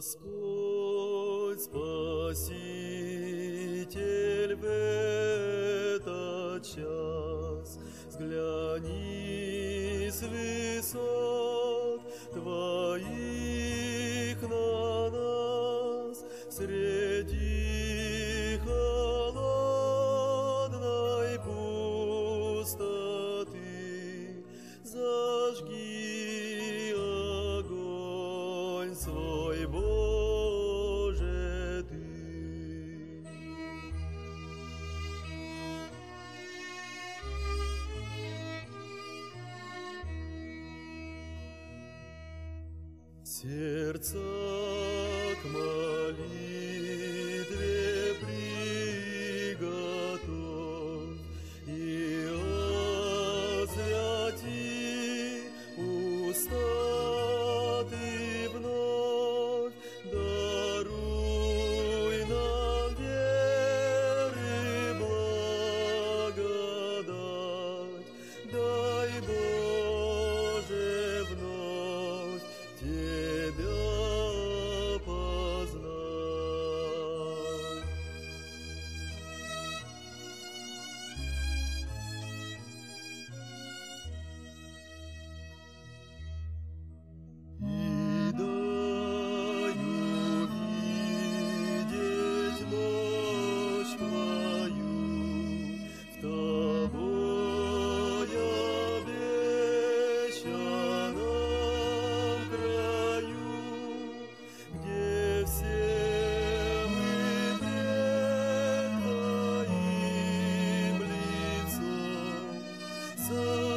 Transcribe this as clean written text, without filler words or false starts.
Господь Спаситель в этот час, взгляни с высот Твоих на нас среди холодной пустоты. Зажги огонь свой, Боже, Ты. Сердца к молитве приготовь и освяти уста Ты вновь. Даруй нам веры благодать, дай, Боже, вновь Тебя познать. И дай увидеть мощь Твою в Тобой обещанном краю, где все мы пред Твоим лицом